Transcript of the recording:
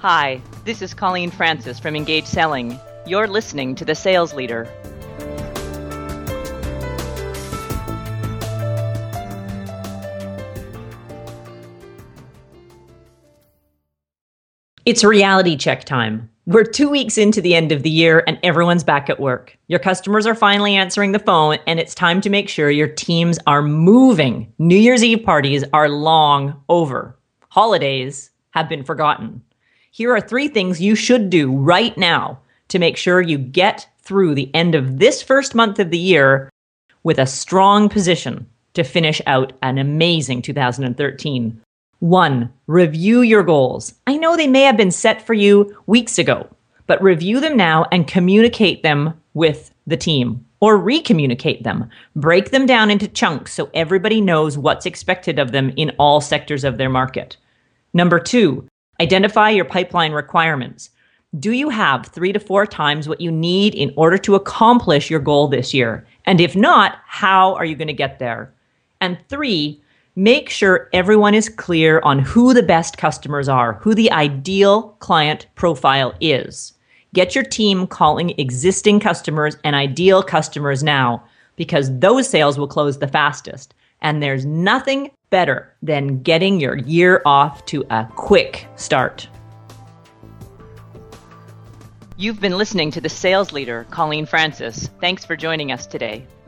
Hi, this is Colleen Francis from Engage Selling. You're listening to The Sales Leader. It's reality check time. We're 2 weeks into the end of the year and everyone's back at work. Your customers are finally answering the phone and it's time to make sure your teams are moving. New Year's Eve parties are long over. Holidays have been forgotten. Here are 3 things you should do right now to make sure you get through the end of this first month of the year with a strong position to finish out an amazing 2013. 1, review your goals. I know they may have been set for you weeks ago, but review them now and communicate them with the team or re-communicate them. Break them down into chunks so everybody knows what's expected of them in all sectors of their market. Number 2, identify your pipeline requirements. Do you have 3 to 4 times what you need in order to accomplish your goal this year? And if not, how are you going to get there? And 3, make sure everyone is clear on who the best customers are, who the ideal client profile is. Get your team calling existing customers and ideal customers now, because those sales will close the fastest. And there's nothing better than getting your year off to a quick start. You've been listening to The Sales Leader, Colleen Francis. Thanks for joining us today.